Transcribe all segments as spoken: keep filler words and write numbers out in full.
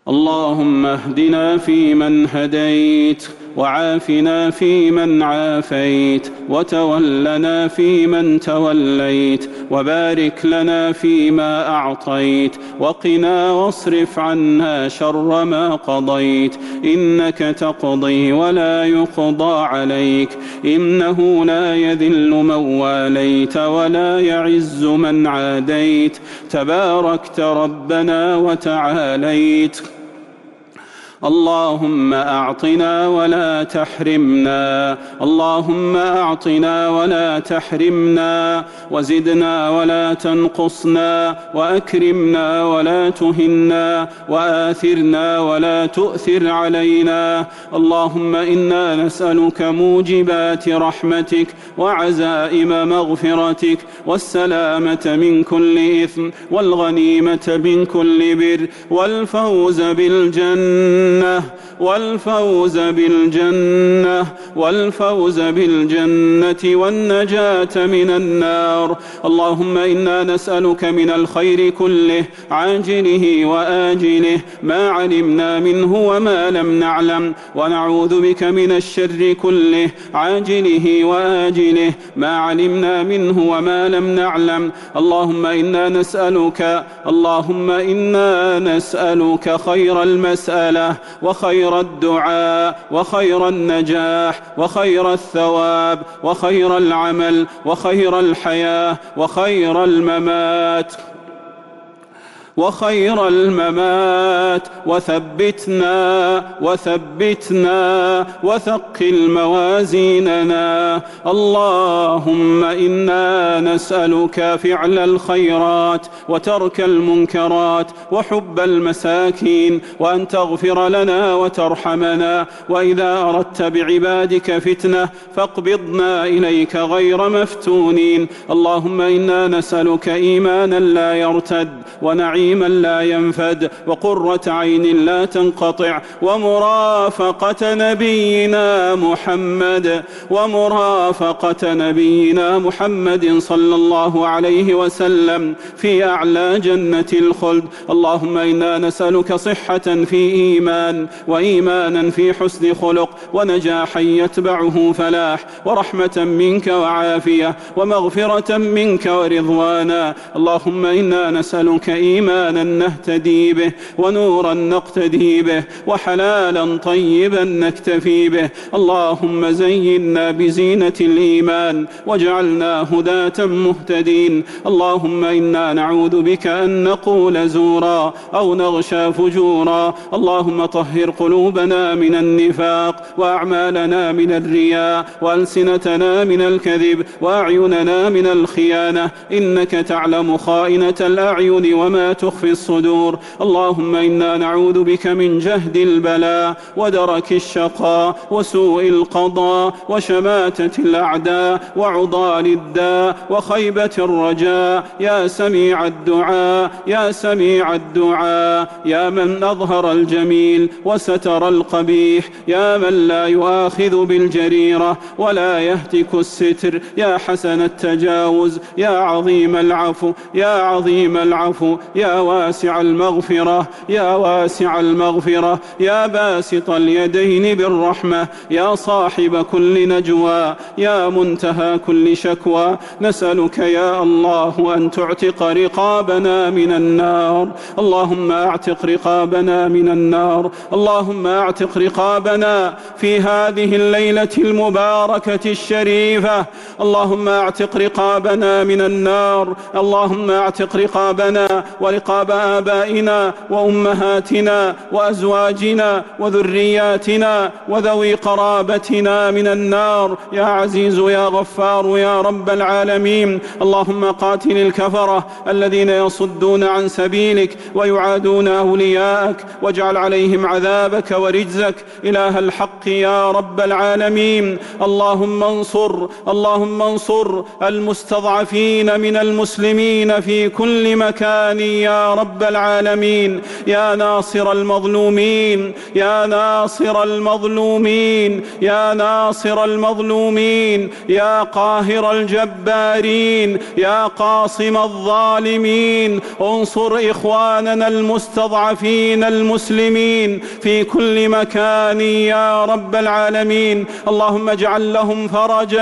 اللهم اهدنا فيمن هديت، وعافنا فيمن عافيت، وتولنا فيمن توليت، وبارك لنا فيما أعطيت، وقنا واصرف عنا شر ما قضيت، إنك تقضي ولا يقضى عليك، إنه لا يذل من واليت ولا يعز من عاديت، تباركت ربنا وتعاليت. اللهم أعطنا ولا تحرمنا، اللهم أعطنا ولا تحرمنا، وزدنا ولا تنقصنا، وأكرمنا ولا تهنا، وآثرنا ولا تؤثر علينا. اللهم إنا نسألك موجبات رحمتك وعزائم مغفرتك والسلامة من كل إثم والغنيمة من كل بر والفوز بالجنة والفوز بالجنة والفوز بالجنة والنجاة من النار. اللهم إنا نسألك من الخير كله عاجله وآجله ما علمنا منه وما لم نعلم، ونعوذ بك من الشر كله عاجله وآجله ما علمنا منه وما لم نعلم. اللهم إنا نسألك اللهم إنا نسألك خير المسألة وخير الدعاء وخير النجاح وخير الثواب وخير العمل وخير الحياة وخير الممات وخير الممات وثبتنا وثبتنا وثقل موازيننا. اللهم إنا نسألك فعل الخيرات وترك المنكرات وحب المساكين، وأن تغفر لنا وترحمنا، وإذا أردت بعبادك فتنة فاقبضنا إليك غير مفتونين. اللهم إنا نسألك إيمانا لا يرتد، ونعيما لا ينفد، وقرة عين لا تنقطع، ومرافقة نبينا محمد ومرافقة نبينا محمد صلى الله عليه وسلم في أعلى جنة الخلد. اللهم إنا نسألك صحة في إيمان، وإيمانا في حسن خلق، ونجاحا يتبعه فلاح، ورحمة منك وعافية، ومغفرة منك ورضوانا. اللهم إنا نسألك إيمانا نهتدي به، ونورا نقتدي به، وحلالا طيبا نكتفي به. اللهم زينا بزينة الإيمان واجعلنا هداة مهتدين. اللهم إنا نعوذ بك أن نقول زورا أو نغشى فجورا. اللهم طهر قلوبنا من النفاق، وأعمالنا من الرياء، وألسنتنا من الكذب، وأعيننا من الخيانة، إنك تعلم خائنة الأعين وما تخفي الصدور. اللهم إنا نعوذ بك من جهد البلاء ودرك الشقاء وسوء القضاء وشماتة الأعداء وعضال الداء وخيبة الرجاء. يا سميع الدعاء يا سميع الدعاء، يا من أظهر الجميل وستر القبيح، يا من لا يؤاخذ بالجريرة ولا يهتك الستر، يا حسن التجاوز، يا عظيم العفو، يا عظيم العفو، يا واسع المغفرة، يا واسع المغفرة، يا باسط اليدين بالرحمة، يا صاحب كل نجوى، يا منتهى كل شكوى. نسألك يا الله أن تعتق رقابنا من النار. اللهم اعتق رقابنا من النار. اللهم اعتق رقابنا في هذه الليلة المباركة الشريفة. اللهم اعتق رقابنا من النار. اللهم اعتق رقابنا ورقاب آبائنا وأمهاتنا وأزواجنا وذرياتنا وذوي قرابتنا من النار، يا عزيز يا غفار يا رب العالمين. اللهم قاتل الكفرة الذين يصدون عن سبيلك ويعادون أولياءك، واجعل عليهم عذابك ورجزك إله الحق يا رب العالمين. اللهم انصر اللهم انصر المستضعفين من المسلمين في كل مكان يا رب العالمين. يا ناصر المظلومين، يا ناصر المظلومين، يا ناصر المظلومين، يا قاهر الجبارين، يا قاصم الظالمين، انصر إخواننا المستضعفين المسلمين في كل مكان يا رب العالمين. اللهم اجعل لهم فرجا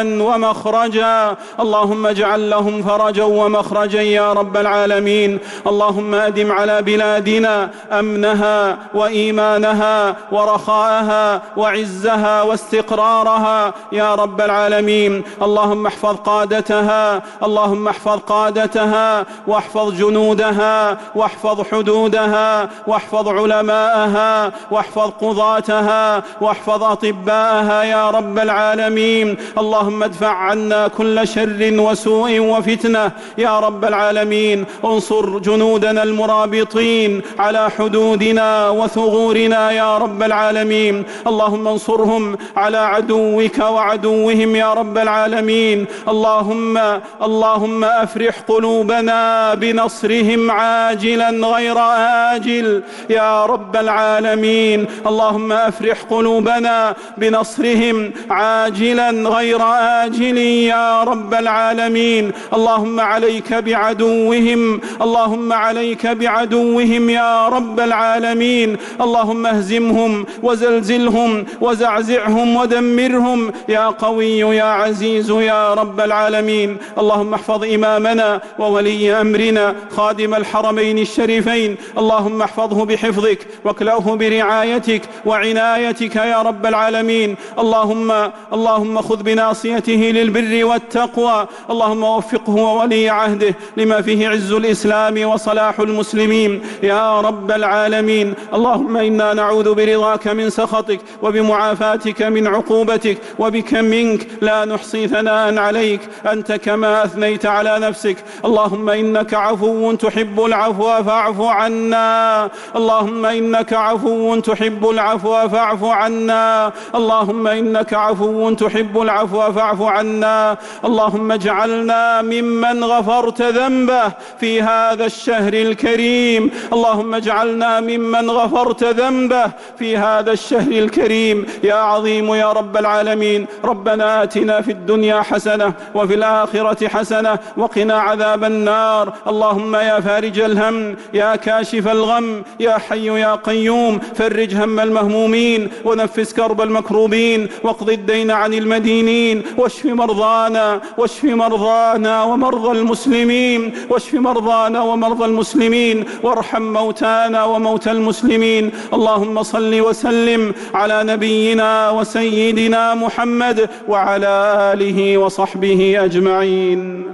ومخرجا، اللهم اجعل لهم فرجا ومخرجا يا رب العالمين. اللهم أدم على بلادنا أمنها وإيمانها ورخاءها وعزها واستقرارها يا رب العالمين. اللهم احفظ قادتها، اللهم احفظ قادتها واحفظ جنودها واحفظ حدودها واحفظ علماءها واحفظ قضاتها واحفظ أطباءها يا رب العالمين. اللهم ادفع عنا كل شر وسوء وفتنة يا رب العالمين. انصر جنودنا المرابطين على حدودنا وثغورنا يا رب العالمين. اللهم انصرهم على عدوك وعدوهم يا رب العالمين. اللهم اللهم أفرح قلوبنا بنصرهم عاجلا غير آجل يا رب العالمين. اللهم أفرح قلوبنا بنصرهم عاجلا غير آجل يا رب العالمين. اللهم عليك بعدوهم، اللهم عليك بعدوهم يا رب العالمين. اللهم اهزمهم وزلزلهم وزعزعهم ودمرهم يا قوي يا عزيز يا رب العالمين. اللهم احفظ إمامنا وولي أمرنا خادم الحرمين الشريفين، اللهم احفظه بحفظك واكلأه برعايتك وعنايتك يا رب العالمين. اللهم اللهم خذ بناصيته للبر والتقوى، اللهم وفقه وولي عهده لما فيه عز الإسلام وصلاح المسلمين يا رب العالمين. اللهم إنا نعوذ برضاك من سخطك وبمعافاتك من عقوبتك، وبك منك لا نحصي ثناء عليك أنت كما أثنيت على نفسك. اللهم إنك عفو تحب العفو فاعف عنا، اللهم إنك عفو تحب العفو فاعف عنا، اللهم إنك عفو تحب العفو فاعف عنا. اللهم اجعلنا ممن غفرت ذنبه في هذا الشهر الكريم، اللهم اجعلنا ممن غفرت ذنبه في هذا الشهر الكريم يا عظيم يا رب العالمين. ربنا آتنا في الدنيا حسنة وفي الآخرة حسنة وقنا عذاب النار. اللهم يا فارج الهم، يا كاشف الغم، يا حي يا قيوم، فرج هم المهمومين ونفس كرب المكروبين واقض الدين عن المدينين، واشف مرضانا واشف مرضانا ومرضى المسلمين، واشف مرضانا ومرضى المسلمين، وارحم موتانا وموتى المسلمين. اللهم صل وسلم على نبينا وسيدنا محمد وعلى آله وصحبه أجمعين.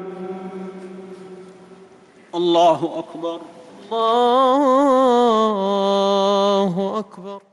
الله أكبر، الله أكبر.